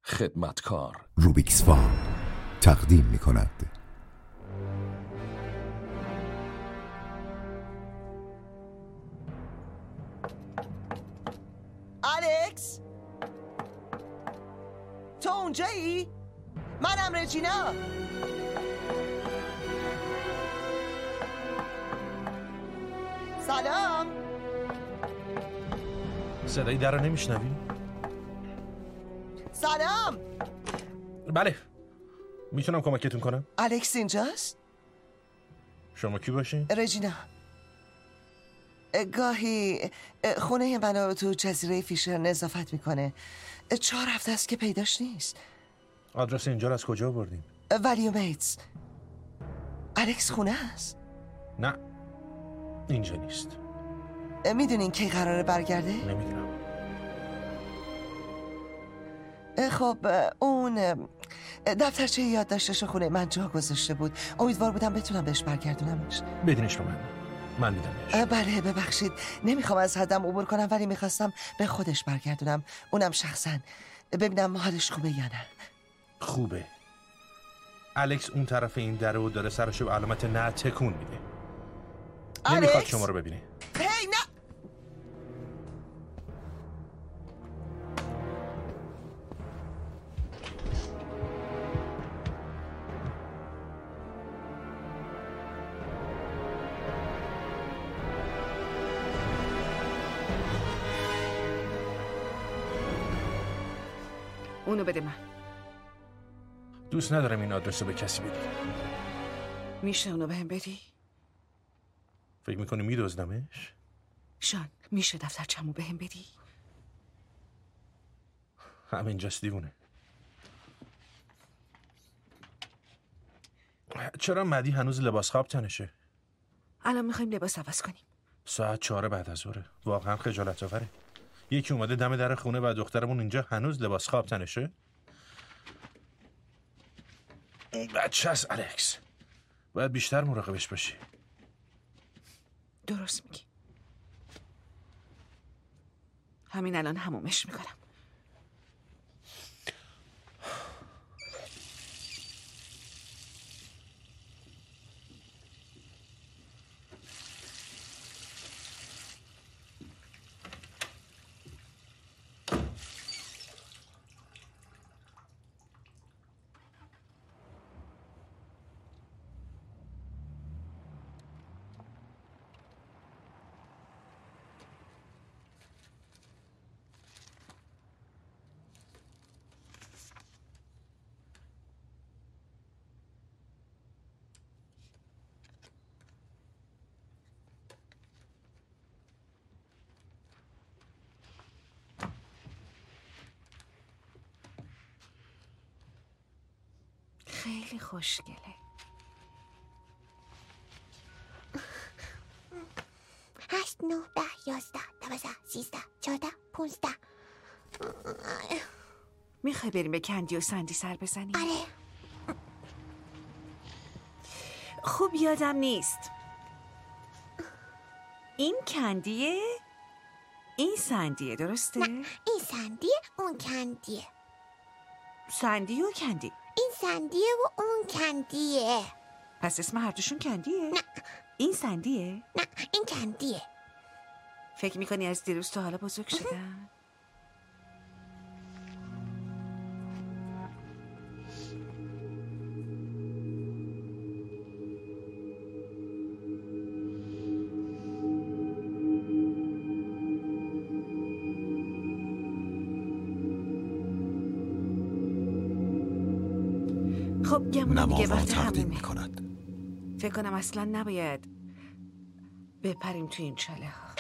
خدمتکار روبیکس فام تقدیم می کند. الکس، تو اونجایی؟ منم رجینا. سلام. صدای در رو نمیشنوی؟ سلام. بله، میتونم کمکتون کنم؟ الکس اینجاست؟ شما کی باشین؟ رجینا. گاهی خونه منو تو جزیره فیشر نظافت میکنه. 4 هفته است که پیداش نیست. آدرس اینجا رو از کجا بردین؟ ولیو میتز. الکس خونه است؟ نه، اینجا نیست. میدونین کی قراره برگرده؟ نمیدونم. خب اون دفترچه یادداشتش خونه من جا گذاشته بود. امیدوار بودم بتونم بهش برگردونمش. بدینش رو من میدمش. بله ببخشید، نمیخوام از حدم عبور کنم، ولی میخواستم به خودش برگردونم، اونم شخصا، ببینم حالش خوبه یا نه. خوبه. الکس اون طرف این در رو داره سرشو به علامت نه تکون میده. نمیخواد شما رو ببینه. هی نه. اونو بده من. دوست ندارم این آدرس رو به کسی بدی. میشه اونو بهم بدی؟ فکر میکنی میدزدمش؟ شان، میشه دفترچمو بهم بدی؟ همینجاست دیوونه. چرا مدی هنوز لباس خواب تنشه؟ الان میخوایم لباس عوض کنیم. ساعت 4 بعد از ظهره. واقعا خجالت آوره. یکی اومده دم در خونه و دخترمون اینجا هنوز لباس خواب تنشه. بچه هست الکس، باید بیشتر مراقبش باشی. درست میگی. همین الان همومش میکنم. خیلی خوشگله. 8 9 10 11 12 13 14 15. میخوای بریم به کندی و سندی سر بزنیم؟ آره. خوب یادم نیست. این کندیه، این سندیه، درسته؟ نه، این سندیه، اون کندیه. سندی و کندی. این سندیه و اون کندیه. پس اسم هر دوشون کندیه؟ نه. این سندیه؟ نه، این کندیه. فکر میکنی از دیروز تا حالا بزرگ شدن؟ خب گمونم دیگه وقت تقدیم همومه. می کند. فکر کنم اصلا نباید بپریم تو این چاله ها.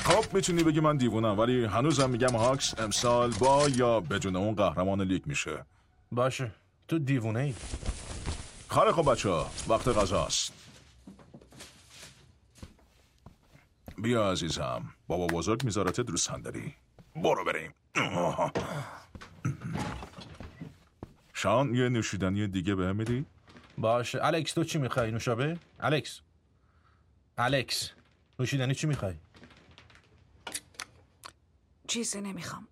خب میتونی بگی من دیوونم، ولی هنوزم میگم هاکس امسال با یا بدون اون قهرمان لیگ میشه. باشه تو دیوونه ای. خیلی خب بچه‌ها، وقت غذاست. بیا عزیزم، بابا بزرگ میذارتت رو صندلی. برو بریم. شان یه نوشیدنی دیگه بهم میدی؟ باشه. الکس تو چی میخوای؟ نوشابه؟ الکس نوشیدنی چی میخوای؟ چیزی نمیخوام.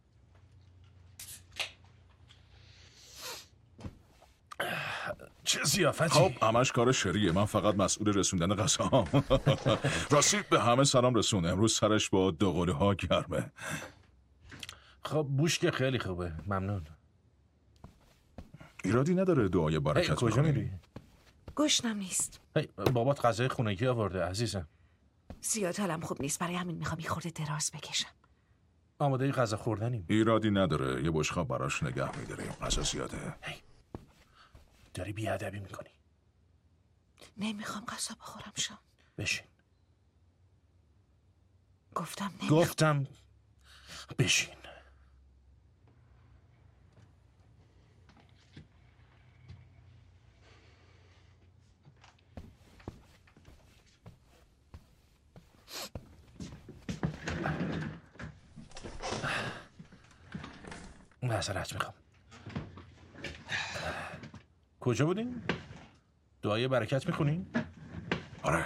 چه ضیافتی؟ خب همش کار شریه، من فقط مسئول رسوندن غذا. راستی به همه سلام رسون، امروز سرش با دوقلوها ها گرمه. خب بوش که خیلی خوبه، ممنون. ایرادی نداره دعای برکت کجا بکنی. میری؟ گشنم نیست. بابات غذای خونگی آورده عزیزم. زیاد حالم خوب نیست، برای همین میخوام یه خورده دراز بکشم. آماده غذا خوردنیم. ایرادی نداره، یه بشقاب براش نگه میداریم، غذا زیاده. داری بیادبی میکنی. نمیخوام غذا بخورم شان. بشین. گفتم بشین. معذرت میخوام. کجا بودیم؟ دعای برکت میخونیم؟ آره.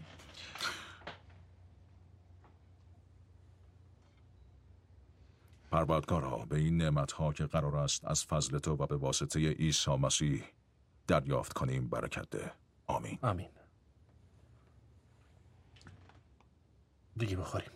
پروردگارا، به این نعمت‌ها که قرار است از فضل تو و به واسطه عیسی مسیح دریافت کنیم برکت ده. آمین. آمین. دیگه بخوریم.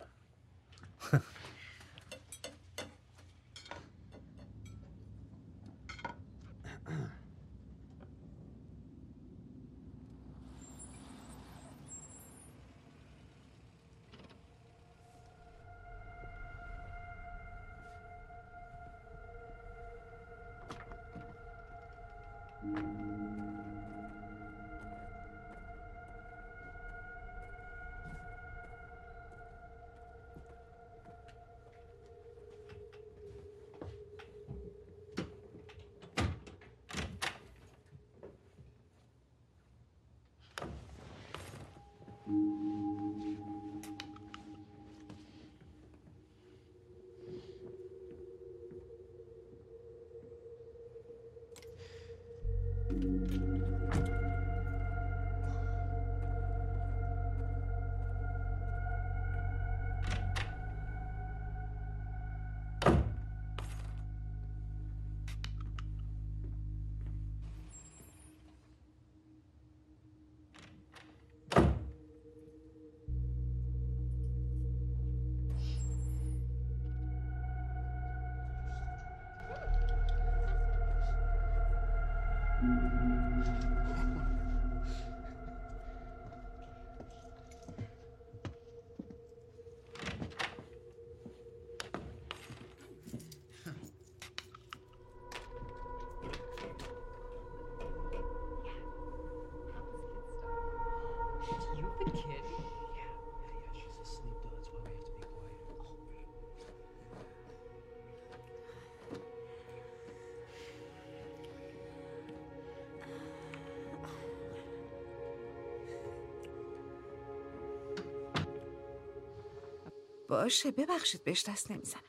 باشه ببخشید بهش دست نمیزنم.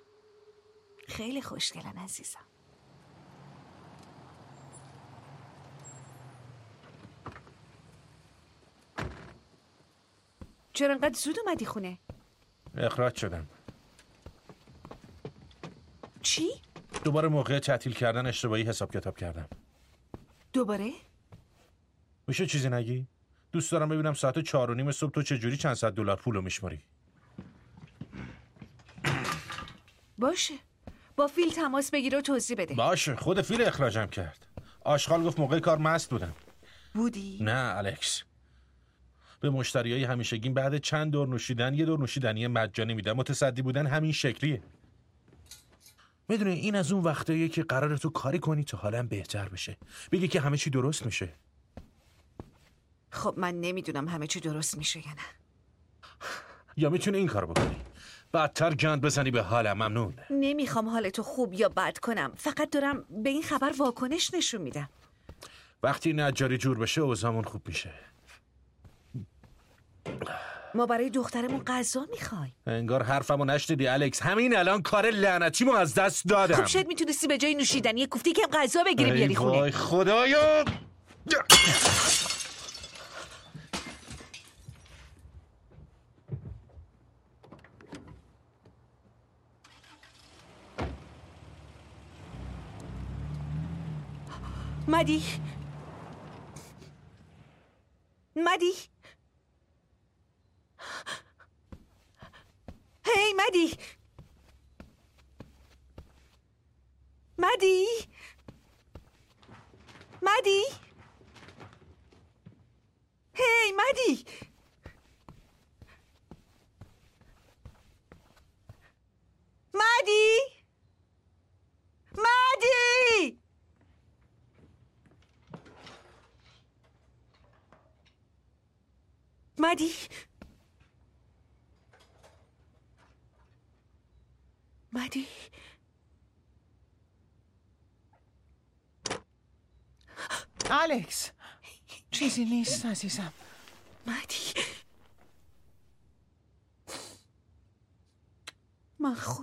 خیلی خوشگلن عزیزم. چرا انقدر زود اومدی خونه؟ اخراج شدم. چی؟ دوباره موقع تعطیل کردن اشتباهی حساب کتاب کردم. دوباره؟ میشه چیزی نگی؟ دوست دارم ببینم ساعت 4:30 صبح تو چجوری چند صد دلار پولو میشماری. باشه با فیل تماس بگیر و توضیح بده. باشه خود فیل اخراجم کرد. آشغال گفت موقع کار مست بودم. بودی؟ نه الکس. به مشتریای همیشگیم بعد چند دور نوشیدن یه دور نوشیدنی مجانی میدم. متصدی بودن همین شکلیه. میدونی این از اون وقتاییه که قراره تو کاری کنی تا حالم بهتر بشه. بگی که همه چی درست میشه. خب من نمیدونم همه چی درست میشه یا نه. یا میتونی این کار بکنی بدتر گند بزنی به حالم. ممنون. نمیخوام حالتو خوب یا بد کنم، فقط دارم به این خبر واکنش نشون میدم. وقتی نجاری جور بشه اوضاعمون خوب میشه. ما برای دخترمون غذا میخوایم. انگار حرفمو نشنیدی الکس. همین الان کار لعنتیمو از دست دادم. خب شاید میتونستی به جای نوشیدنی کوفتی که غذا بگیری بیاری خونه. وای خدایا. مدی هی مدی هی مدی الکس چیزی نیست عزیزم. مدی من خوبم.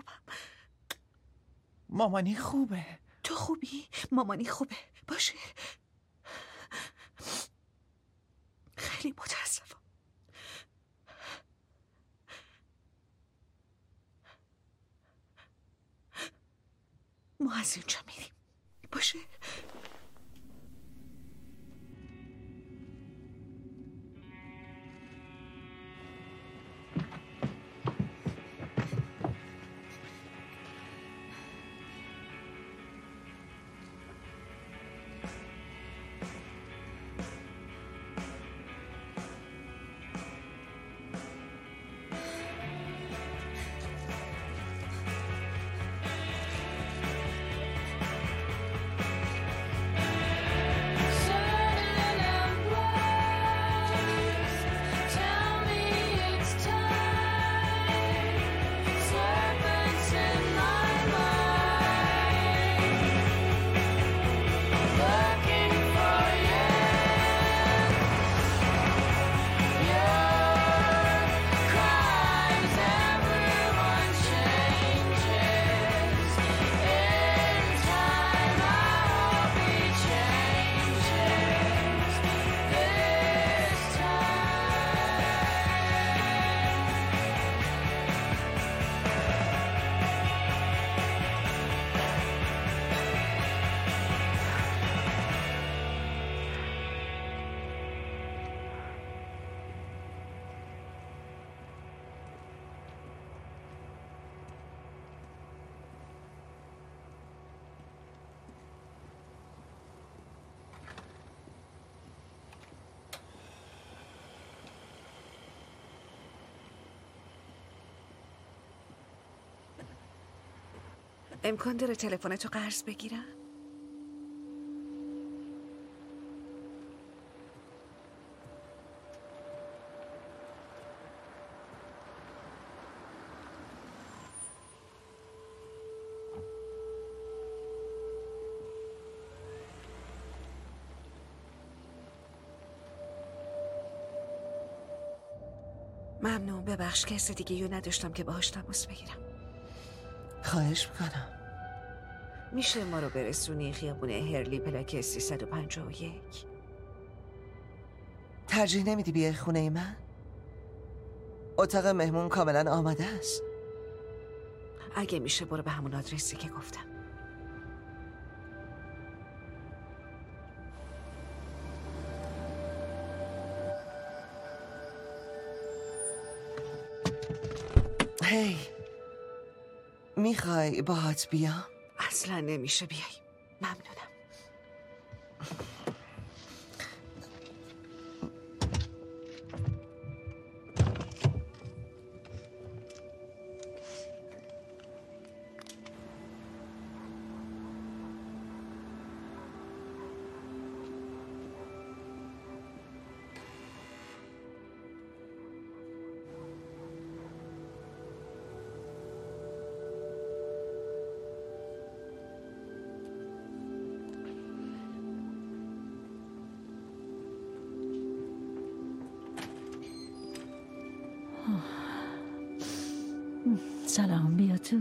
مامانی خوبه. تو خوبی؟ مامانی خوبه باشه. خیلی متاسفم. ما از اینجا میریم باشه. امکان داره تلفنتو قرض بگیرم؟ ممنون. ببخش کسی دیگه یو نداشتم که باهاش تماس بگیرم. خواهش میکنم. میشه ما رو برسونی خیابون هرلی پلاک 351؟ ترجیح نمیدی بیای خونه من؟ اتاق مهمون کاملا آماده است. اگه میشه برو به همون آدرسی که گفتم. هی میخوای باهات بیام؟ اصلا نمیشه بیای. ممنونم. سلام، بیا تو.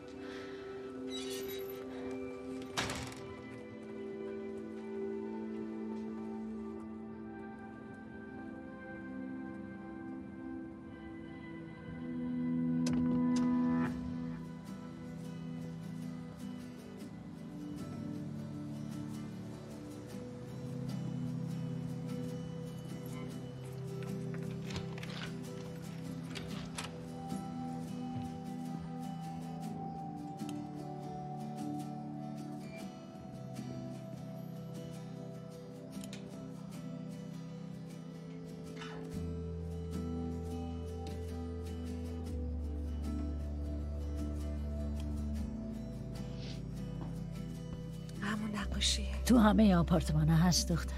همون نقاشیه. تو همه آپارتمان ها هست دختر.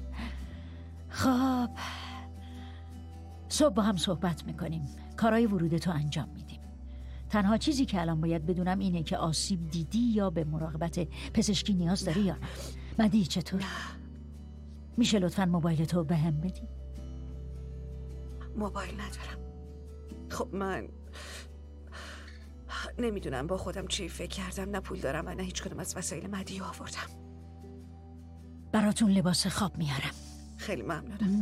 خب صبح با هم صحبت میکنیم، کارهای ورود تو انجام میدیم. تنها چیزی که الان باید بدونم اینه که آسیب دیدی یا به مراقبت پزشکی نیاز داری یا نه. مدی چطور؟ نه. میشه لطفاً موبایل تو به هم بدی؟ موبایل ندارم. خب من نمیدونم با خودم چی فکر کردم. نه پول دارم و نه هیچ کدوم از وسایل مدیو آوردم. براتون لباس خواب میارم. خیلی ممنونم.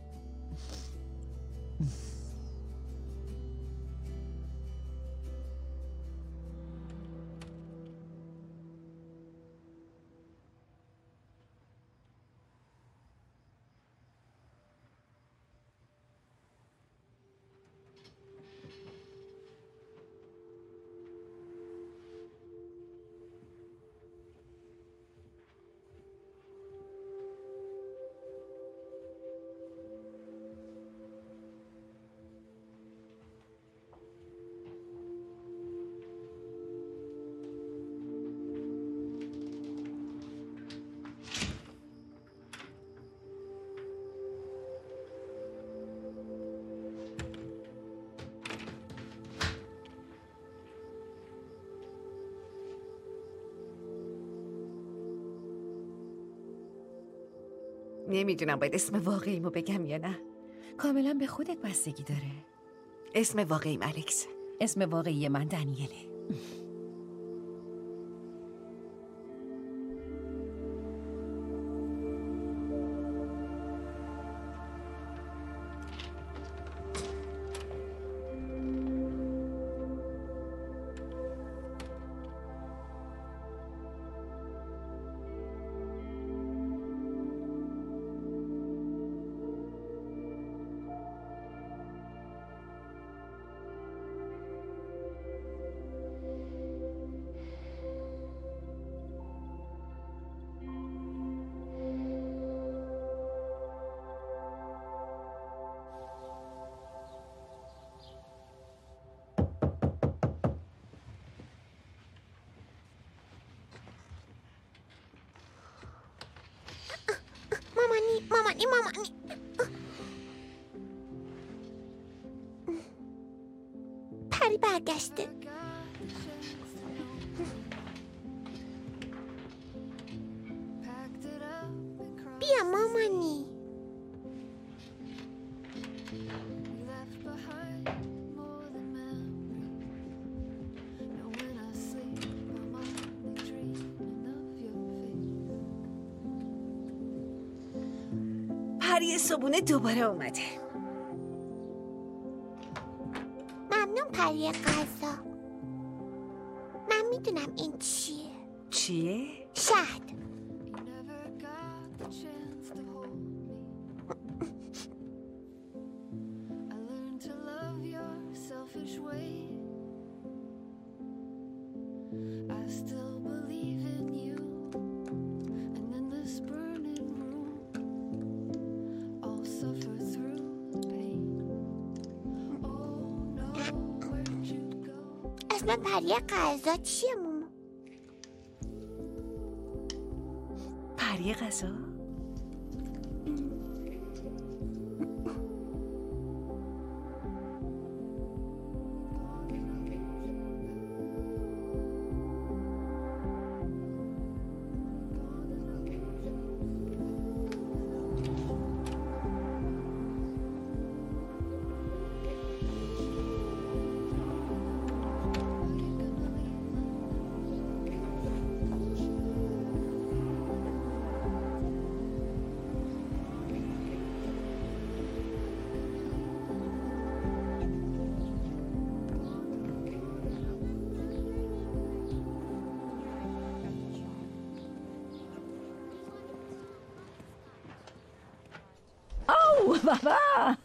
نمیدونم باید اسم واقعیمو بگم یا نه. کاملا به خودت بستگی داره. اسم واقعیم الکس. اسم واقعی من دنیله. مامانی پری برگشته. بیا مامانی. پری صبونه دوباره اومده. ممنون پری غذا. من میدونم این چیه. چیه؟ شهد. اسم پری غذا چیه مومو؟ پری غذا؟ او بابا.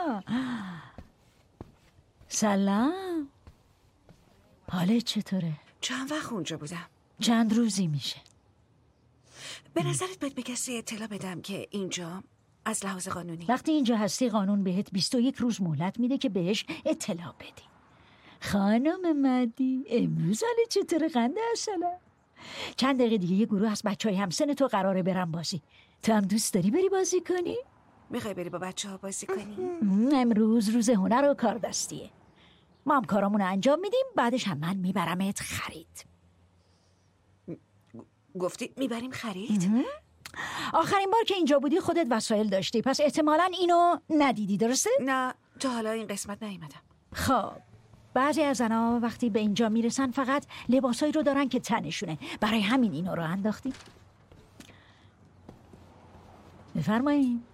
سلام. حالت چطوره؟ چند وقت اونجا بودم؟ چند روزی میشه. به نظرت باید به کسی اطلاع بدم که اینجا از لحاظ قانونی؟ وقتی اینجا هستی قانون بهت 21 روز مهلت میده که بهش اطلاع بدی. خانم مدی امروز حالت چطوره قنده اصلا؟ چند دقیقه دیگه یه گروه از بچهای همسن تو قراره برن بازی. تو هم دوست داری بری بازی کنی؟ میخوای بری با بچه‌ها بازی کنی؟ امروز روز هنر و کار دستیه. ما هم کارامون رو انجام میدیم، بعدش هم من میبرمت خرید. گفتی میبریم خرید؟ آخرین بار که اینجا بودی خودت وسایل داشتی، پس احتمالاً اینو ندیدی، درسته؟ نه، تا حالا این قسمت نیومدم. خب بعضی از زنها وقتی به اینجا میرسن فقط لباسایی رو دارن که تنشونه، برای همین اینو رو انداختیم. بفرمایید.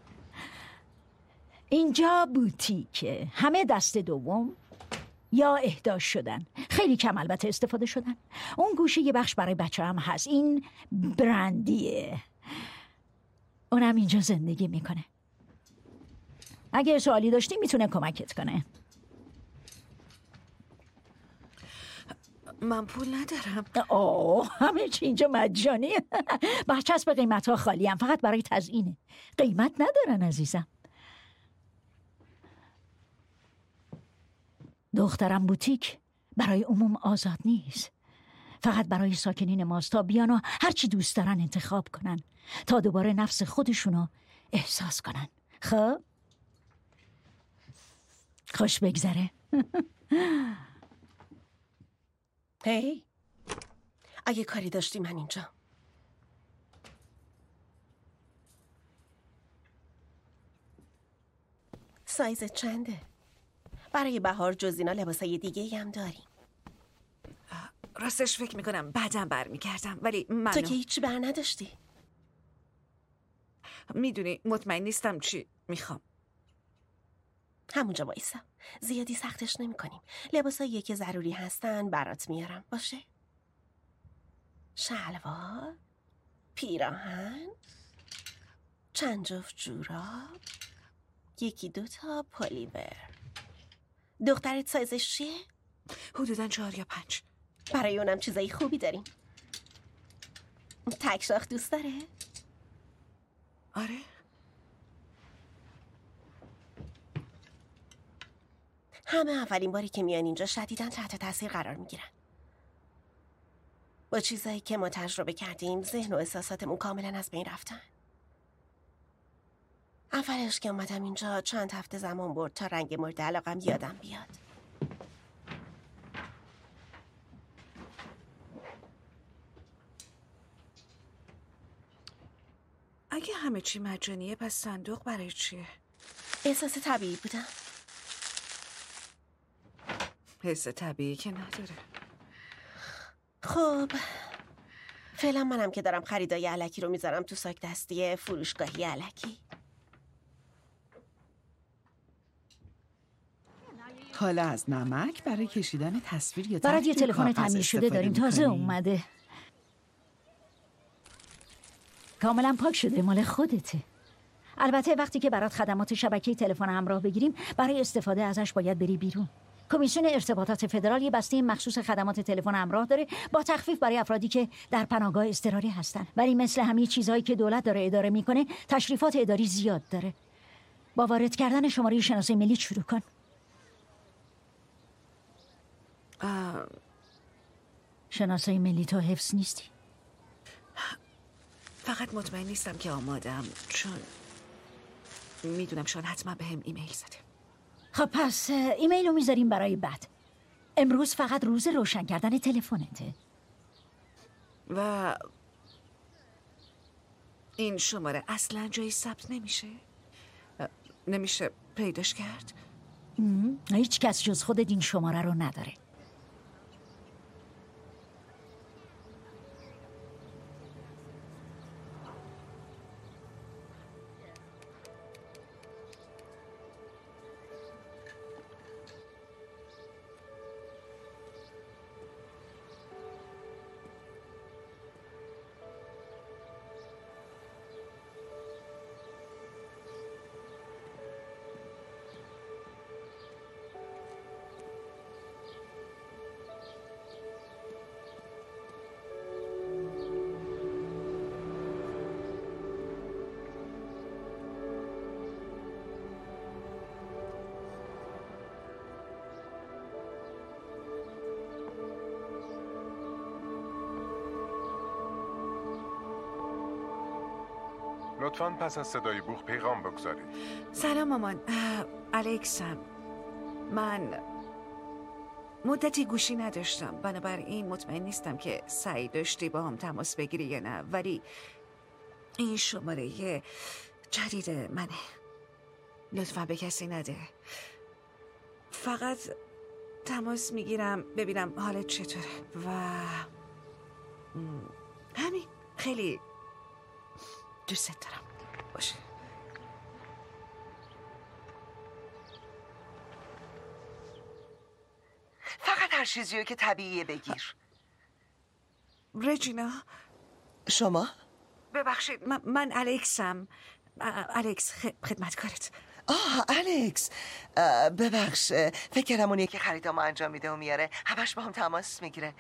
اینجا بوتیکه، همه دست دوم یا اهدا شدن، خیلی کم البته استفاده شدن. اون گوشه یه بخش برای بچه هم هست، این برندیه، اونم اینجا زندگی میکنه. اگه سوالی داشتی میتونه کمکت کنه. من پول ندارم. همه چی اینجا مجانیه. برچسب قیمت ها خالی هم، فقط برای تزیینه، قیمت ندارن عزیزم. دخترم بوتیک برای عموم آزاد نیست، فقط برای ساکنین ماست تا بیان و هرچی دوست دارن انتخاب کنن تا دوباره نفس خودشونو احساس کنن. خب خوش بگذره. هی اگه کاری داشتی من اینجا. سایز چنده؟ برای بهار جز اینا لباسای دیگه هم داریم. راستش فکر میکنم بعدم برمیگردم، ولی منو تو که هیچی بر نداشتی. میدونی مطمئن نیستم چی میخوام. همونجا وایسا، زیادی سختش نمی کنیم. لباسایی که ضروری هستن برات میارم، باشه؟ شلوار، پیراهن، چند جفت جوراب، یکی دوتا پلیور. دخترت سایزش چیه؟ حدوداً 4 یا 5. برای اونم چیزای خوبی داریم. تک شاخ دوست داره؟ آره. همه اولین باری که میان اینجا شدیداً تحت تاثیر قرار میگیرن. با چیزایی که ما تجربه کردیم ذهن و احساساتمون کاملاً از بین رفتن. اولش که اومدم اینجا چند هفته زمان برد تا رنگ مورد علاقم یادم بیاد. اگه همه چی مجانیه پس صندوق برای چیه؟ احساس طبیعی بودم. حس طبیعی که نداره. خب فعلا منم که دارم خریدای الکی رو میذارم تو ساک دستی فروشگاهی الکی. حالا از نمک برای کشیدن تصویر یا برات یه تحت تلفن کاغذ تعمیر شده استفاده داریم، تازه می‌کنی؟ اومده، کاملا پاک شده، مال خودته. البته وقتی که برات خدمات شبکه تلفن همراه بگیریم برای استفاده ازش باید بری بیرون. کمیسیون ارتباطات فدرال یه بسته مخصوص خدمات تلفن همراه داره با تخفیف برای افرادی که در پناهگاه اضطراری هستن. ولی مثل همه چیزهایی که دولت داره اداره میکنه تشریفات اداری زیاد داره. با وارد کردن شماره شناسایی ملی شروع کن. شناسایی ملی تو حفظ نیستی؟ فقط مطمئن نیستم که آمادم، چون میدونم شان حتما به هم ایمیل زده. خب پس ایمیل رو میذاریم برای بعد. امروز فقط روز روشن کردن تلفنته. و این شماره اصلا جایی ثبت نمیشه؟ نمیشه پیداش کرد؟ هیچ کس جز خودت این شماره رو نداره. لطفاً پس از صدای بوق پیغام بگذارید. سلام مامان. الکسم. من مدتی گوشی نداشتم، بنابراین مطمئن نیستم که سعی داشتی با هم تماس بگیری یا نه، ولی این شماره جدید منه. لطفا به کسی نده. فقط تماس میگیرم ببینم حالت چطوره و همین. خیلی دوست دارم. باشه. فقط هر چیزیو که طبیعیه بگیر. رجینا. شما؟ ببخشید من الکسم. الکس خدمتکارت. الکس. ببخش، فکر کردم اونیه که خریدامو انجام میده و میاره، همش با هم تماس میگیره.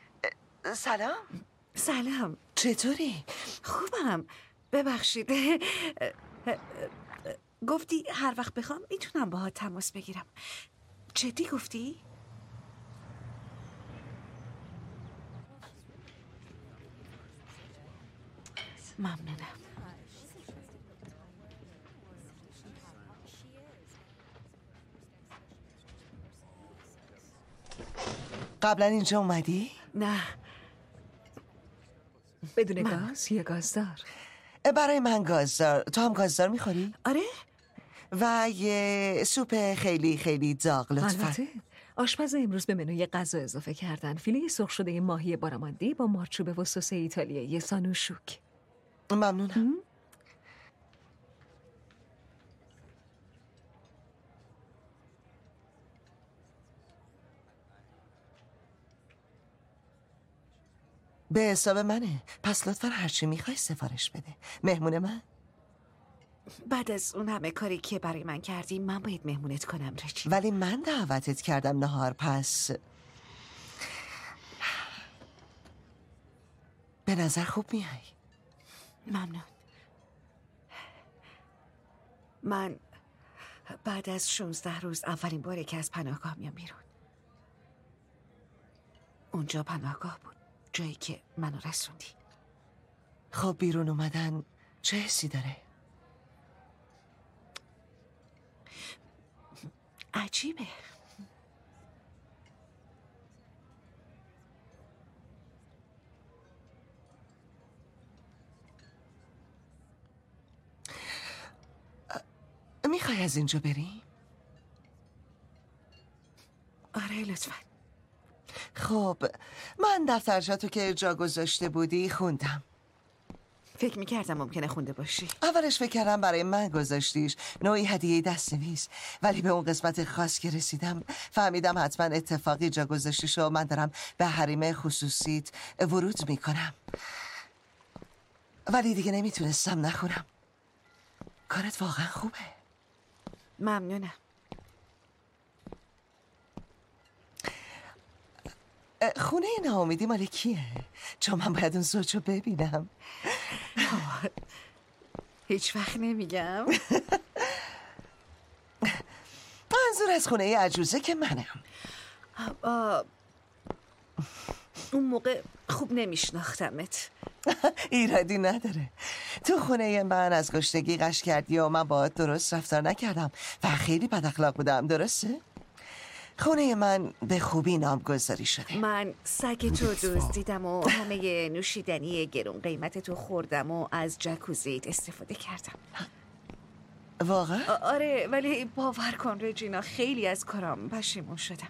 سلام. چطوری؟ خوبم. ببخشید. گفتی هر وقت بخوام میتونم باهات تماس بگیرم. جدی گفتی؟ ممنونم. قبلا اینجا اومدی؟ نه. بدون گاز یا گازدار؟ برای من گازدار. تو هم گازدار میخوری؟ آره. و یه سوپ خیلی خیلی داغ لطفا. البته آشپز امروز به منوی غذا اضافه کردن فیله سرخ شده ماهی باراماندی با مارچوبه و سس ایتالیایی سانوشوک. ممنونم. به حساب منه، پس لطفا هرچی میخوای سفارش بده. مهمون من؟ بعد از اون همه کاری که برای من کردی من باید مهمونت کنم رجی. ولی من دعوتت کردم نهار، پس به نظر خوب میای. ممنون. من بعد از 16 روز اولین باره که از پناهگاه میام بیرون. اونجا پناهگاه بود، جایی که منو رسوندی. خب بیرون اومدن چه حسی داره؟ عجیبه. میخوای از اینجا بری؟ آره لطفا. خب من دفترچه‌تو که جا گذاشته بودی خوندم. فکر میکردم ممکنه خونده باشی. اولش فکر کردم برای من گذاشتیش، نوعی هدیه دست‌نویس، ولی به اون قسمت خاص که رسیدم فهمیدم حتما اتفاقی جا گذاشتیش و من دارم به حریم خصوصیت ورود میکنم. ولی دیگه نمیتونستم نخونم. کارت واقعا خوبه. ممنونم. خونه ناامیدی مال کیه؟ چون من باید اون زوجو ببینم. هیچ وقت نمیگم. منظور از خونه عجوزه که منم. اون موقع خوب نمیشناختمت. ایرادی نداره. تو خونه من از گشتگی قش کردی و من باهات درست رفتار نکردم و خیلی بد اخلاق بودم، درسته؟ خونه من به خوبی نامگذاری شده. من سگ تو دزدیدم و همه نوشیدنی گرون قیمت تو خوردم و از جکوزیت استفاده کردم. واقعا؟ آره، ولی باور کن رجینا خیلی از کارام پشیمون شدم.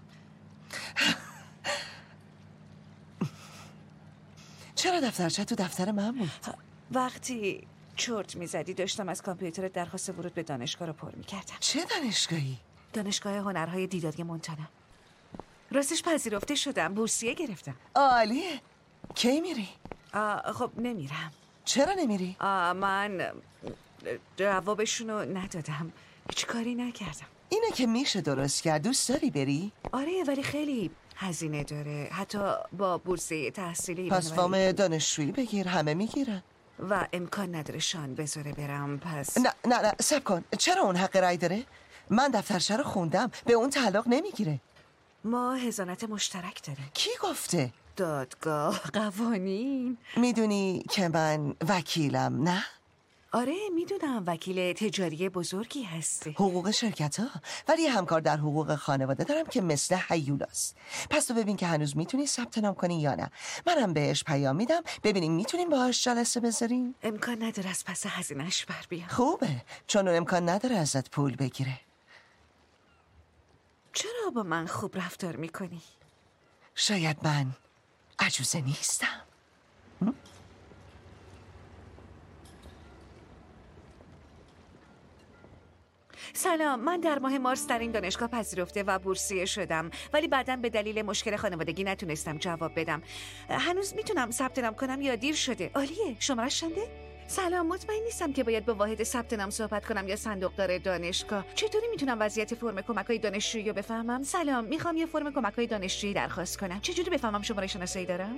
چرا دفترچه تو دفتر من بود؟ وقتی چرت میزدی داشتم از کامپیوتر درخواست ورود به دانشگاه رو پر میکردم. چه دانشگاهی؟ دانشگاه هنرهای دیداری مونتانا. راستش پذیرفته شدم، بورسیه گرفتم. عالیه. کی میری؟ خب نمیرم. چرا نمیری؟ من جوابشونو ندادم، هیچ کاری نکردم. اینه که میشه درست کرد. دوست داری بری؟ آره، ولی خیلی هزینه داره، حتی با بورسیه تحصیلی. پس وام دانشجویی بگیر، همه میگیرن. و امکان نداره شان بذاره برم. پس نه صبر کن. چرا اون حق رای داره؟ من دفترچه رو خوندم، به اون تعلق نمیگیره. ما حضانت مشترک داریم. کی گفته؟ دادگاه، قوانین. میدونی که من وکیلم، نه؟ آره میدونم وکیل تجاری بزرگی هستی. حقوق شرکت ها، ولی همکار در حقوق خانواده دارم که مثل هیولاست. پس تو ببین که هنوز میتونی ثبت نام کنی یا نه. منم بهش پیام میدم ببینیم میتونیم باهاش جلسه بذاریم. امکان نداره از پس هزینه‌اش بر بیام. خوبه، چون اون امکان نداره ازت پول بگیره. چرا با من خوب رفتار میکنی؟ شاید من عجوزه نیستم. سلام، من در ماه مارس در این دانشگاه پذیرفته و بورسیه شدم، ولی بعداً به دلیل مشکل خانوادگی نتونستم جواب بدم. هنوز میتونم ثبت نام کنم یا دیر شده؟ عالیه، شماره‌اش چنده؟ سلام، مطمئن نیستم که باید با واحد ثبت نام صحبت کنم یا صندوقدار دانشگاه. چطوری میتونم وضعیت فرم کمک‌های دانشجویی رو بفهمم؟ سلام، میخوام یه فرم کمک‌های دانشجویی درخواست کنم. چجوری بفهمم شماره شناسایی دارم؟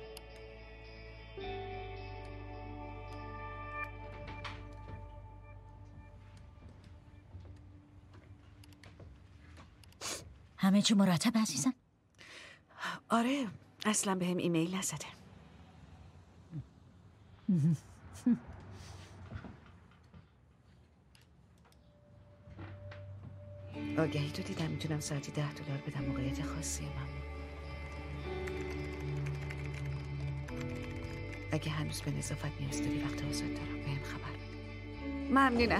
همه چی مرتب عزیزم؟ آره، اصلا بهم ایمیل نزده. آگهی تو دیدم میتونم ساعتی $10 بدم موقعیت خاصی من. اگه هنوز به نظافت نیاز داری وقت آزاد دارم بهم خبر بده. ممنونم.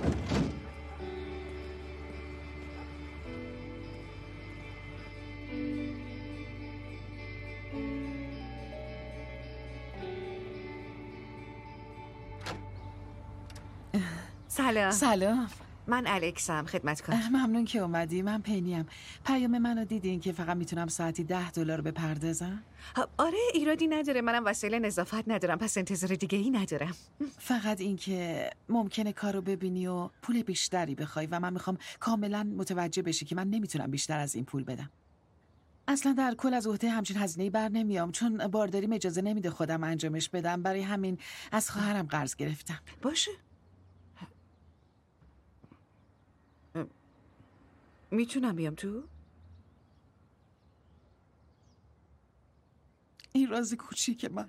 سلام. من الکسم، خدمتکار. ممنون که اومدی. من پینیم. پیام منو دیدین که فقط میتونم ساعتی $10 بپردازم؟ آره، ایرادی نداره. منم وسایل نظافت ندارم، پس انتظار دیگه ای ندارم. فقط این که ممکنه کارو ببینی و پول بیشتری بخوای و من میخوام کاملا متوجه بشی که من نمیتونم بیشتر از این پول بدم. اصلا در کل از عهده همچین هزینه‌ای بر نمیام، چون بارداریم اجازه نمیده خودم انجامش بدم. برای همین از خواهرم قرض گرفتم. باشه. میتونم بیام تو؟ این راز کوچیک منه.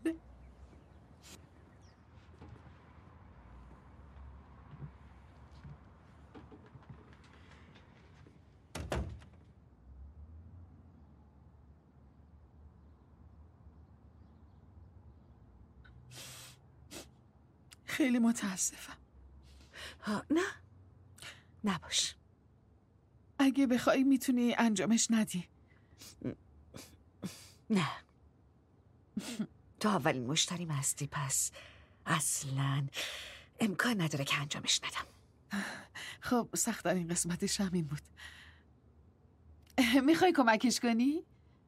خیلی متاسفم. نه نباش. اگه بخوای میتونی انجامش ندی. نه تو اولین مشتریم هستی، پس اصلا امکان نداره که انجامش ندم. خب سخت‌ترین قسمتش همین بود. میخوای کمکش کنی؟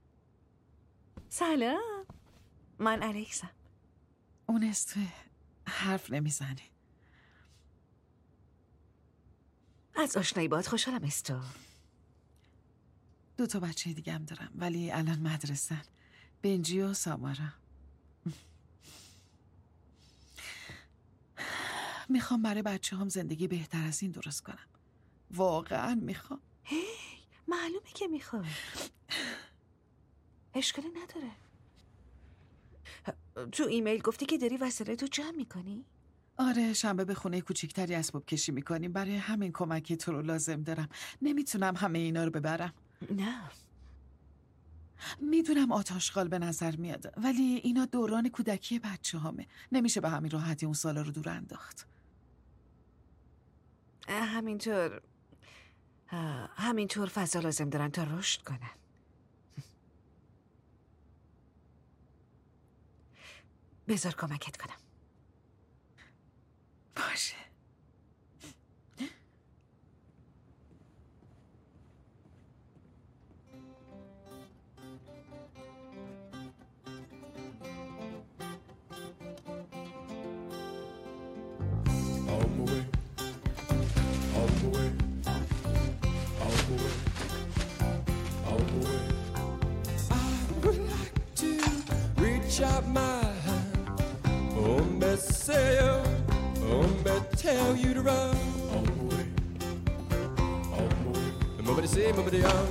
سلام، من الکسم. اون است حرف نمیزنه. از آشنایی باهات خوشحالم. استو 2 بچه دیگه هم دارم ولی الان مدرسن، بنجی و سامارا. میخوام برای بچه هم زندگی بهتر از این درست کنم. واقعا میخوام. هی معلومه که میخوام. اشکالی نداره. تو ایمیل گفتی که داری وسایل تو جمع میکنی؟ آره، شنبه به خونه کوچیکتری اسباب کشی میکنیم. برای همین کمکی تو رو لازم دارم. نمیتونم همه اینا رو ببرم. نه میدونم آتاشغال به نظر میاد، ولی اینا دوران کودکی بچه همه. نمیشه به همین راحتی اون سالا رو دور انداخت. همینطور فضا لازم دارن تا رشد کنن. بذار کمکت کنم. باشه. Shop my hand, say, tell you to run. On the way, nobody say, nobody on.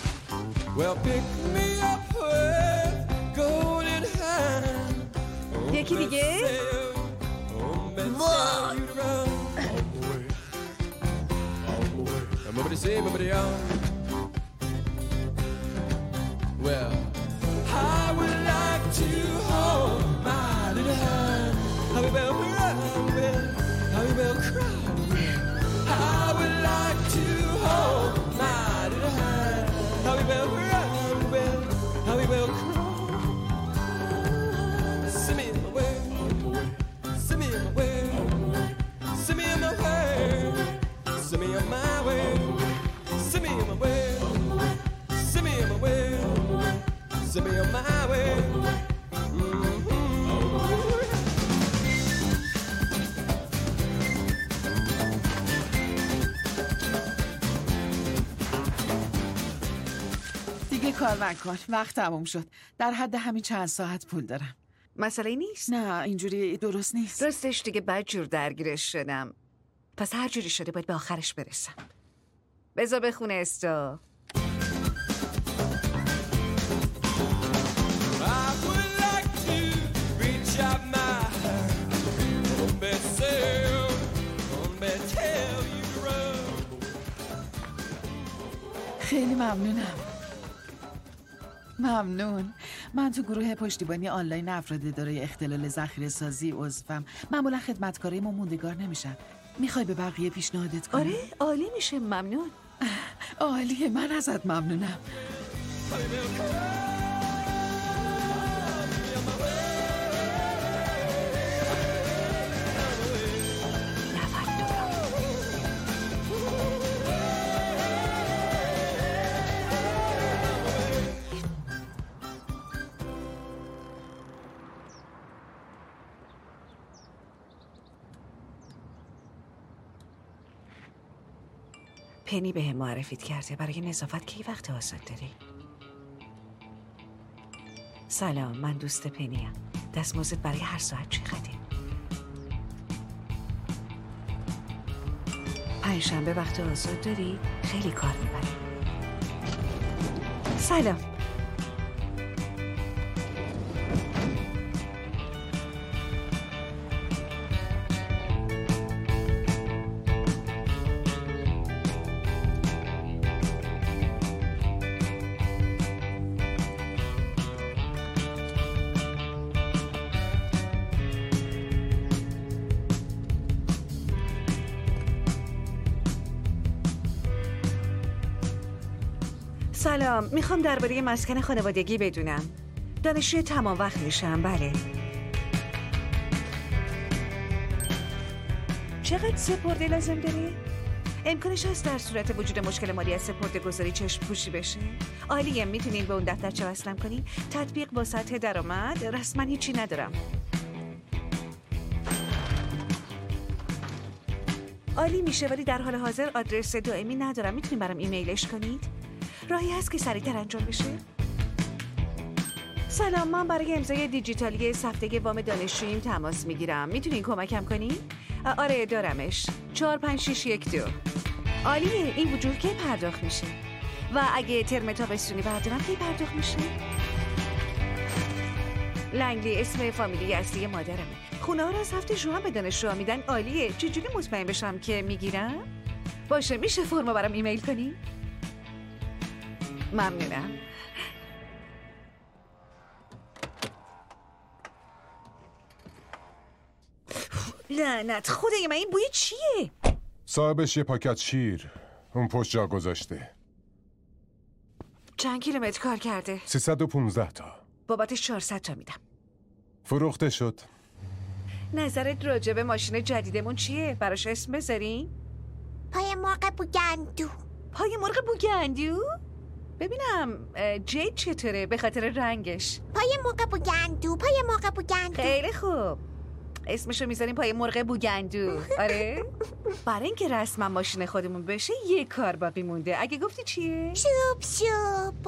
Well, pick me up with golden hand. یکی دیگه؟ Well, I would like to hold my little hand. I will cry. I would like to hold my little hand. I will cry. Send me in my way. Send me in my way. Send me in my way. Send me on my way. Send me in my way. Send me in my way. Send me on my way. دیگه کار نکن. وقت تموم شد. در حد همین چند ساعت پول دارم. مسئله نیست؟ نه اینجوری درست نیست. راستش دیگه بدجور درگیرش شدم. پس هر جوری شده باید به آخرش برسم. بذار بخونه استا. خیلی ممنونم. ممنون. من تو گروه پشتیبانی آنلاین افراد دارای اختلال ذخیره سازی عضوم. معمولا خدمتکارای ما موندگار نمیشن. میخوای به بقیه پیشنهادت کنم؟ آره عالی میشه. ممنون. عالیه. من ازت ممنونم. پنی به هم معرفیت کرده. برای نظافت کی وقت آزاد داری؟ سلام، من دوست پنیم. دستمزد برای هر ساعت چقدره؟ پنجشنبه وقت آزاد داری؟ خیلی کار میبری. سلام. سلام، میخوام درباره مسکن خانوادگی بدونم. دانشجوی تمام وقت میشم. بله. چقدر سپرده لازم داری؟ امکانش هست در صورت وجود مشکل مالی از سپرده گذاری چشم پوشی بشه؟ عالیه. میتونین به اون دفترچه وصلم کنی؟ تطبیق با سطح درآمد؟ رسما هیچی ندارم. عالی میشه، ولی در حال حاضر آدرس دائمی ندارم. میتونین برام ایمیلش کنید؟ راهی هست که سریعتر انجام بشه؟ سلام، من برای امضای دیجیتالی صفحه وام دانشجوییم تماس میگیرم. میتونین کمکم کنی؟ آره دارمش. 45612. عالیه. این وجود کی پرداخت میشه؟ و اگه ترم تابستونی بردارم کی پرداخت میشه؟ لنگلی اسم فامیلی اصلی مادرمه. خونه ها رو از هفته شو هم به دانشجوها میدن. عالیه. چجوری مطمئن بشم که میگیرم؟ باشه، میشه فرمو برام ایمیل کنی؟ ممنونم. لعنت خدای من، این بوی چیه؟ صاحبش یه پاکت شیر اون پشت جا گذاشته. چند کیلومتر کار کرده؟ 315 تا. بابتش 400 تا میدم. فروخته شد. نظرت راجع به ماشین جدیدمون چیه؟ براش اسم بذاریم؟ پای مرغ بوگندو. پای مرغ بوگندو؟ ببینم جید چطوره به خاطر رنگش؟ پای مرغ بوگندو. پای مرغ بوگندو. خیلی خوب، اسمشو میذاریم پای مرغ بوگندو. آره؟ برای اینکه رسما ماشین خودمون بشه یه کار باقی مونده. اگه گفتی چیه؟ شوب شوب.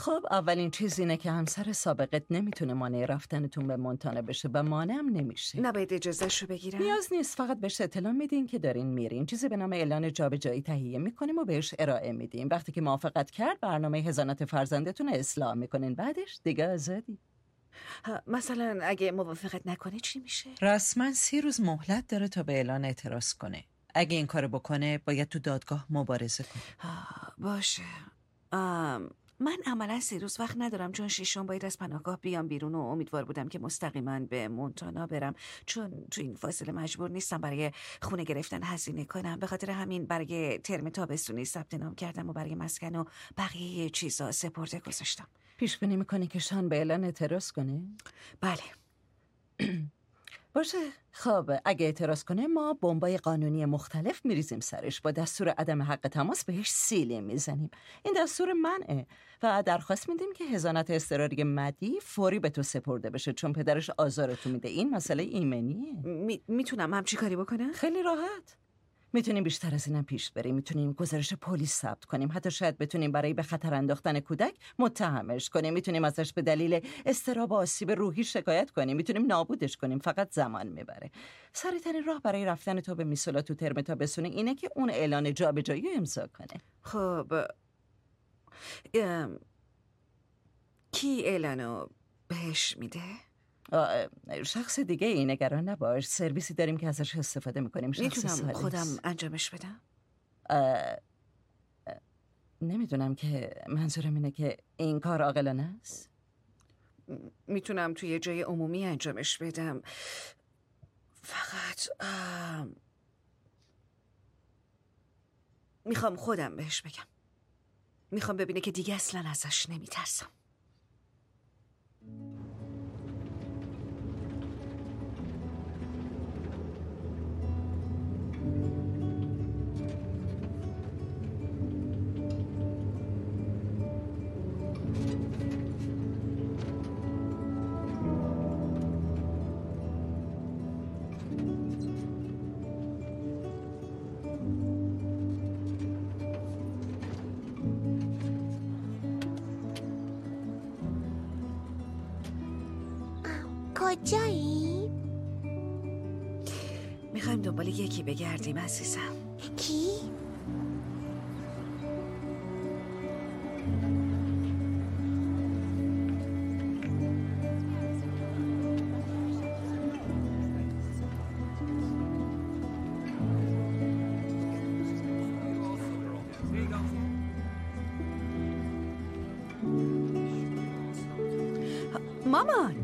خب اولین چیز اینه که همسر سابقت نمیتونه مانع رفتنتون به مونتانا بشه و مانع هم نمیشه. نباید اجازهشو بگیرم؟ نیاز نیست، فقط بهش اطلاع میدین که دارین میرین. چیزی به نام اعلان جابجایی تهیه میکنیم و بهش ارائه میدیم. وقتی که موافقت کرد برنامه حضانت فرزندتون اصلاح میکنین، بعدش دیگه آزادی. مثلا اگه موافقت نکنه چی میشه؟ رسما 30 روز مهلت داره تا به اعلان اعتراض کنه. اگه این کارو بکنه باید تو دادگاه مبارزه کنه. باشه. من عملا 3 روز وقت ندارم، چون 6 باید از پناهگاه بیام بیرون و امیدوار بودم که مستقیما به مونتانا برم، چون تو این فاصله مجبور نیستم برای خونه گرفتن هزینه کنم. به خاطر همین برای ترم تابستونی ثبت نام کردم و برای مسکن و بقیه چیزا سپرده گذاشتم. پیش بینی میکنی که شان به اعلان اعتراض کنه؟ بله. باشه. خب اگه اعتراض کنه ما بمبای قانونی مختلف میریزیم سرش، با دستور عدم حق تماس بهش سیلی میزنیم. این دستور منعه و درخواست میدیم که حضانت اضطراری مدی فوری به تو سپرده بشه، چون پدرش آزارتو میده. این مسئله ایمنیه. میتونم همچی کاری بکنم؟ خیلی راحت. میتونیم بیشتر از اینم پیش بریم. میتونیم گزارش پلیس ثبت کنیم. حتی شاید بتونیم برای به خطر انداختن کودک متهمش کنیم. میتونیم ازش به دلیل اضطراب و آسیب روحی شکایت کنیم. میتونیم نابودش کنیم. فقط زمان میبره. سریع‌ترین راه برای رفتن تو به میسولا تو ترم تابستونی اینه که اون اعلان جابجایی رو امضا کنه. خب کی اعلانو بهش میده؟ شخص دیگه ای، نگران نباش. سرویسی داریم که ازش استفاده میکنیم. میتونم خودم انجامش بدم؟ نمیدونم، که منظورم اینه که این کار عاقلانه است. میتونم توی جای عمومی انجامش بدم، فقط میخوام خودم بهش بگم. میخوام ببینه که دیگه اصلا ازش نمیترسم. کجایی؟ میخوایم دنبال یکی بگردیم عزیزم. کی؟ مامان.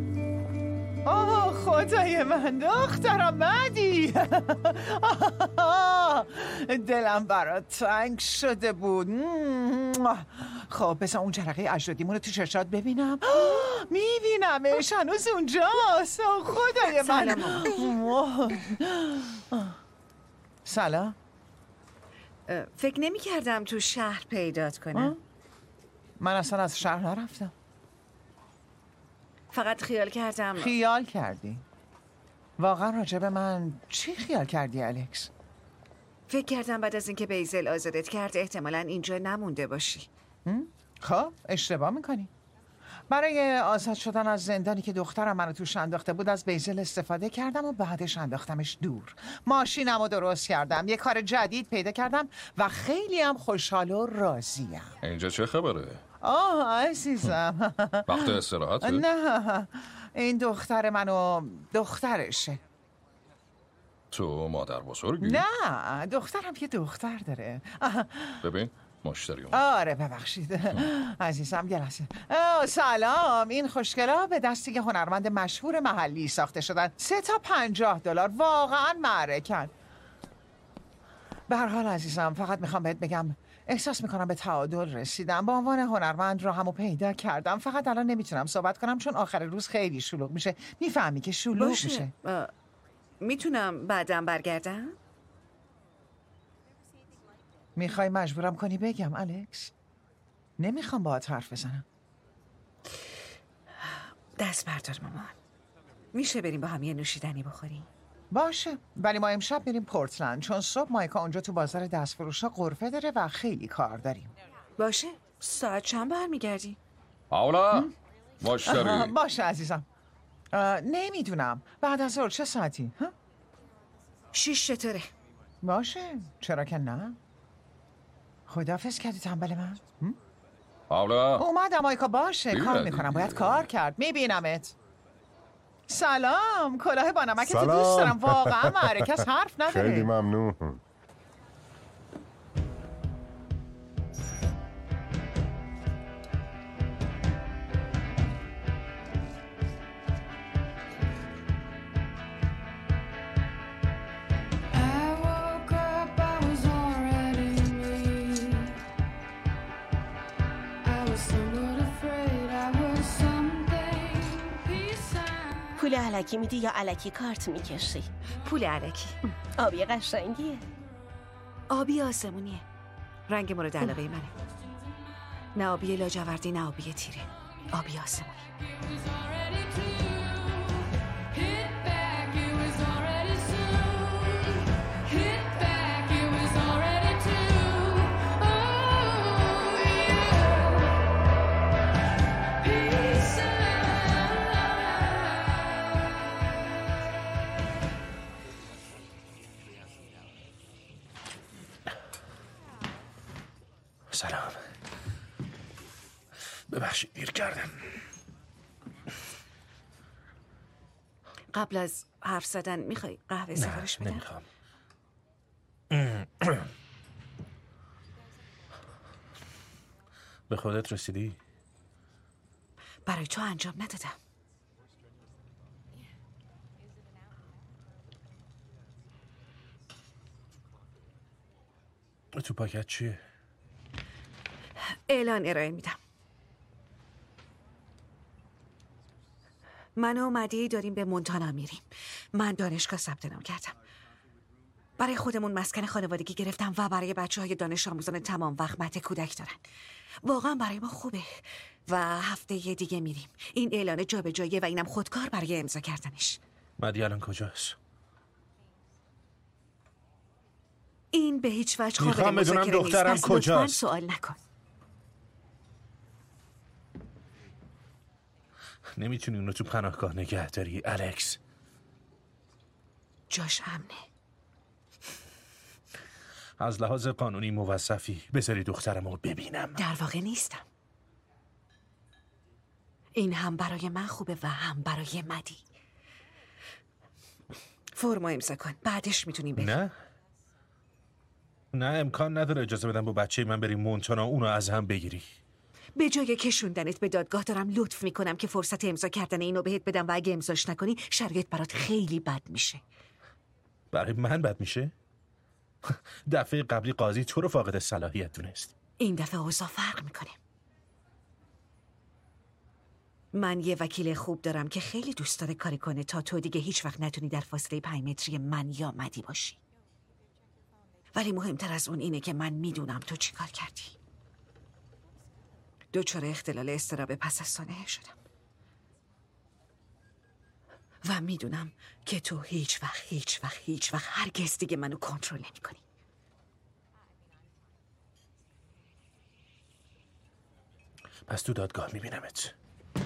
خدای من، دخترم مدی. دلم برات تنگ شده بود. خب بذار اون جرقه اجدادیمون رو تو چشات ببینم. میبینمش، هنوز اونجاست. خدای من. سلام. فکر نمی کردم تو شهر پیدات کنم. من اصلا از شهر نرفتم. فقط خیال کردم. خیال کردی؟ واقعا راجب من چی خیال کردی الکس؟ فکر کردم بعد از اینکه بیزل آزادت کرد احتمالاً اینجا نمونده باشی. خب اشتباه میکنی. برای آزاد شدن از زندانی که دخترم منو توش انداخته بود از بیزل استفاده کردم و بعدش انداختمش دور. ماشینم رو درست کردم، یه کار جدید پیدا کردم و خیلی هم خوشحال و راضیم. اینجا چه خبره؟ عزیزم. وقت استراحته؟ نه، این دختر منو دخترشه. تو مادر بزرگی؟ نه، دخترم یه دختر داره. ببین مشتری اومد. آره ببخشید عزیزم، یه لحظه. سلام. این خوشگلا به دستی یه هنرمند مشهور محلی ساخته شدن. 3 تا $50 واقعا معرکن. به هر حال عزیزم، فقط میخوام بهت بگم احساس میکنم به تعادل رسیدم. با عنوان هنرمند راهمو پیدا کردم. فقط الان نمیتونم صحبت کنم چون آخر روز خیلی شلوغ میشه. میفهمی که شلوغ میشه. میتونم بعدم برگردم؟ میخوای مجبورم کنی بگم الکس؟ نمیخوام باهات حرف بزنم. دست بردار مامان. میشه بریم با هم یه نوشیدنی بخوریم؟ باشه، ولی ما امشب میریم پورتلند چون صبح مایکا اونجا تو بازار دستفروشا غرفه داره و خیلی کار داریم. باشه، ساعت چند برمیگردی؟ حالا مشتری. باشه عزیزم. نمیدونم بعد از ظهر چه ساعتی؟ 6 چطوره؟ باشه چرا که نه. خداحافظ کردی تنبل من. حالا اومدم مایکا. باشه کار دیگه. میکنم. باید کار کرد. میبینمت. سلام. کلاه بانمک تو سلام. دوست دارم. واقعا معرکه از حرف نداره. خیلی ممنون. پول علکی میدی یا علکی کارت میکشی؟ پول علکی. آبی قشنگیه. آبی آسمونیه. رنگ مورد علاقه منه. نه آبی لاجوردی نه آبی تیره. آبی آسمونی. سلام. ببخشید دیر کردم. قبل از حرف زدن میخوای قهوه سفارش بدم؟ نمیخوام. به خودت رسیدی؟ برای تو انجام ندادم. تو پاکت چیه؟ اعلان ارائه میدم. من و مدی داریم به مونتانا میریم. من دانشگاه ثبت نام کردم. برای خودمون مسکن خانوادگی گرفتم و برای بچه‌های دانش آموزان تمام وقت مهد کودک دارن. واقعا برای ما خوبه. و هفته دیگه میریم. این اعلان جابجاییه و اینم خودکار برای امضا کردنش. مدی الان کجاست؟ این به هیچ وجه قابل میخوام بدونم مذاکره نیست. دخترم پس لطفاً کجاست؟ سوال نکن. نمیتونی اونو تو پناهگاه نگه داری الکس. جاش امنه. از لحاظ قانونی موظفی بذاری دخترمو ببینم. در واقع نیستم. این هم برای من خوبه و هم برای مدی. فرما امضا کن. بعدش میتونیم بریم. نه امکان نداره اجازه بدم با بچه من بریم مونتانا اونو از هم بگیری. به جای کشوندنت به دادگاه دارم لطف میکنم که فرصت امضا کردن اینو بهت بدم و اگه امضاش نکنی شرایط برات خیلی بد میشه. برای من بد میشه؟ دفعه قبلی قاضی تو رو فاقد صلاحیت دونست. این دفعه اوضاع فرق میکنه. من یه وکیل خوب دارم که خیلی دوست داره کاری کنه تا تو دیگه هیچ وقت نتونی در فاصله 5 متری من یا مدی باشی. ولی مهمتر از اون اینه که من میدونم تو چی کار کردی. دچار اختلال اضطراب پس از سانحه شدم و میدونم که تو هیچ وقت هرگز دیگه منو کنترل نمی کنی. پس تو دادگاه میبینمت.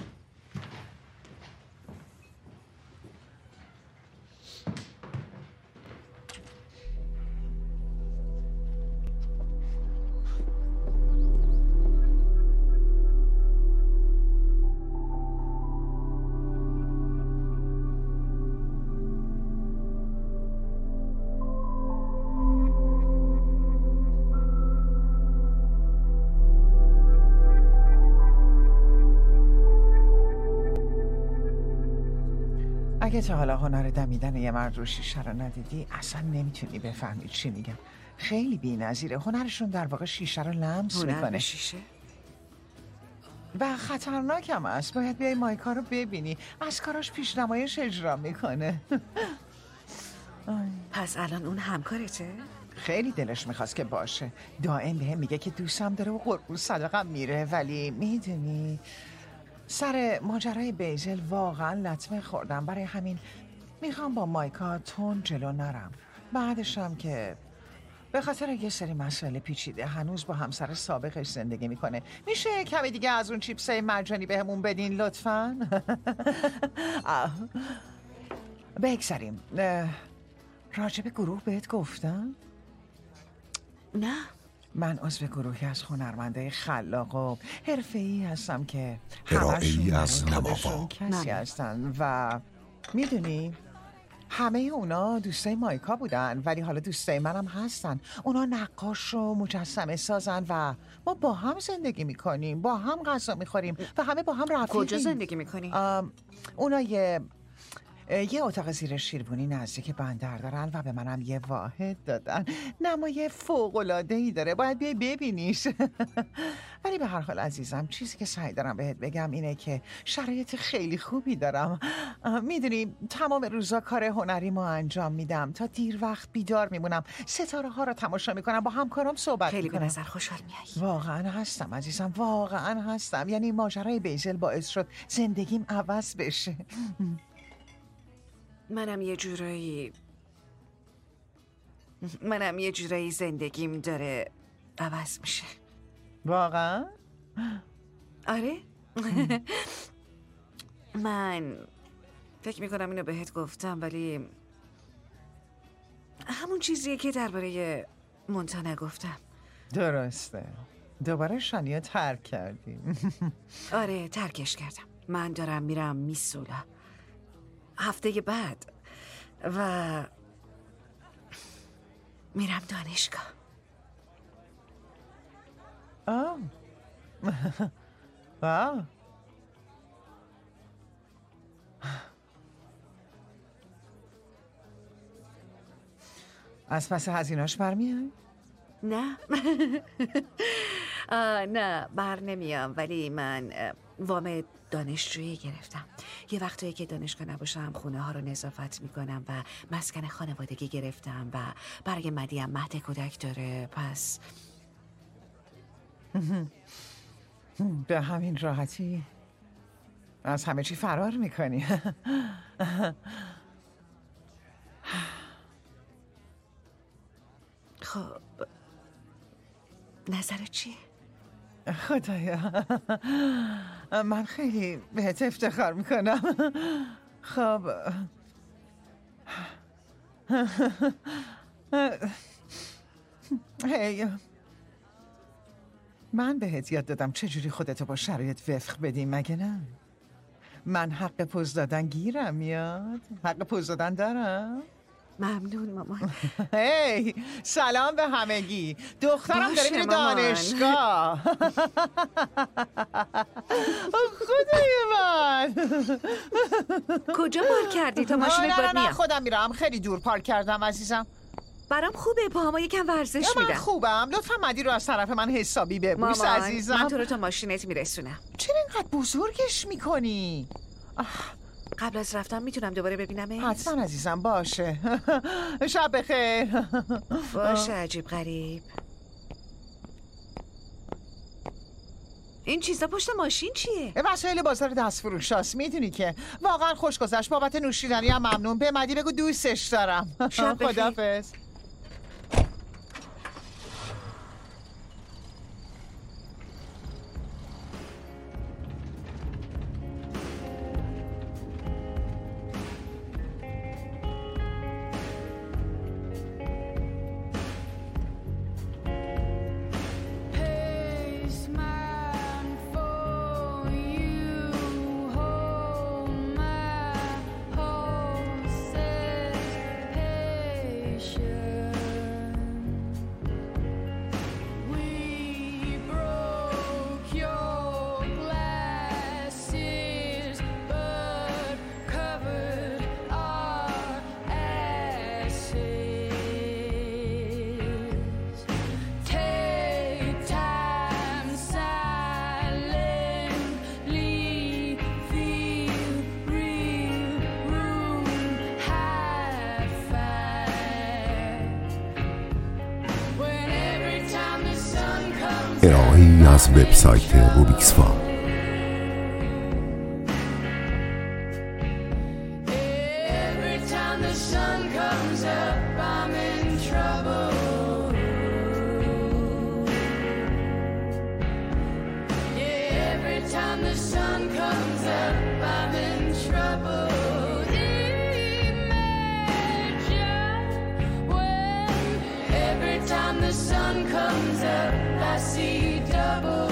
اگه تا حالا هنر دمیدن یه مرد رو شیشه رو ندیدی اصلا نمیتونی بفهمی چی میگم. خیلی بی‌نظیره. هنرشون در واقع شیشه رو لمس میکنه. شیشه؟ و خطرناکم است. باید بیای مایکا رو ببینی. از کاراش پیشنمایش اجرا میکنه. پس الان اون همکارته؟ خیلی دلش میخواست که باشه. دائم بهم میگه که دوستم داره و قربون صدقم میره. ولی میدونی سر ماجرای بیزل واقعا لطمه خوردم. برای همین میخوام با مایکا تون جلو نرم. بعدشم که به خاطر یه سری مسائل پیچیده هنوز با همسر سابقش زندگی میکنه. میشه کمی دیگه از اون چیپسای مجانی بهمون بدین لطفاً؟ بگذاریم. راجب گروه بهت گفتم؟ نه. من عضو گروهی از هنرمندای خلاق و حرفه‌ای هستم که ارائه‌ای از نماوا کسی هستن و میدونی همه اونا دوستای مایکا بودن، ولی حالا دوستای منم هستن. اونا نقاش و مجسمه سازن و ما با هم زندگی میکنیم، با هم غذا میخوریم و همه با هم رفیقیم. کجا زندگی میکنی؟ اونا یه اتاق زیر شیربونی نزدیک بندر دارن و به منم یه واحد دادن. نمای فوق‌العاده‌ای داره، باید بیای ببینیش. ولی به هر حال عزیزم، چیزی که سعی دارم بهت بگم اینه که شرایط خیلی خوبی دارم. میدونی تمام روزا کار هنریمو انجام میدم، تا دیر وقت بیدار میمونم، ستاره ها رو تماشا میکنم، با همکارام صحبت خیلی میکنم. به نظر خوشحال میای. واقعا هستم عزیزم، واقعا هستم. یعنی ماجرای بیزل باعث شد زندگیم عوض بشه. منم یه جورایی زندگیم داره عوض میشه. واقعا؟ آره. من فکر میکنم اینو بهت گفتم، ولی همون چیزیه که درباره مونتا نگفتم. درسته. دوباره شانیا ترک کردی. آره ترکش کردم. من دارم میرم میسولا هفته بعد و میرم دانشگاه. واو. از پس هزینه‌اش برمیای؟ نه. نه بر نمیام، ولی من وام دانشجویی گرفتم. یه وقتایی که دانشگاه نباشم خونه ها رو نظافت میکنم و مسکن خانوادگی گرفتم و برای مدی هم مهد کودک داره. پس به همین راحتی از همه چی فرار میکنی. خب نظرت چیه؟ خدایا من خیلی بهت افتخار میکنم. خب هی من بهت یاد دادم چجوری خودتو با شرایط وفق بدی، مگه نه؟ من حق پوز دادن گیرم میاد. حق پوز دادن دارم. ممنون مامان. هی سلام به همگی. دخترم داره میره دانشگاه. خدای من. کجا پارک کردی تا ماشینت باید میاد؟ نه خودم میرم، خیلی دور پارک کردم عزیزم. برام خوبه، پاهامو یکم ورزش میدم. من خوبم، لطفا مدی رو از طرف من حسابی ببوس عزیزم. من تو رو تا ماشینت میرسونم. چرا اینقدر بزرگش میکنی؟ قبل از رفتن میتونم دوباره ببینمت؟ حتما عزیزم، باشه. شب بخیر. باشه عجیب غریب. این چیزا پشت ماشین چیه؟ وسایل بازار دستفروش هست. میدونی که واقعا خوش گذشت. بابت نوشیدنی هم ممنون. به مدی بگو دوستش دارم. شب بخیر. خداحافظ. ارائه‌ای از وبسایت روبیکس فام. Every time the sun comes up, I'm in trouble. sun comes up, I see double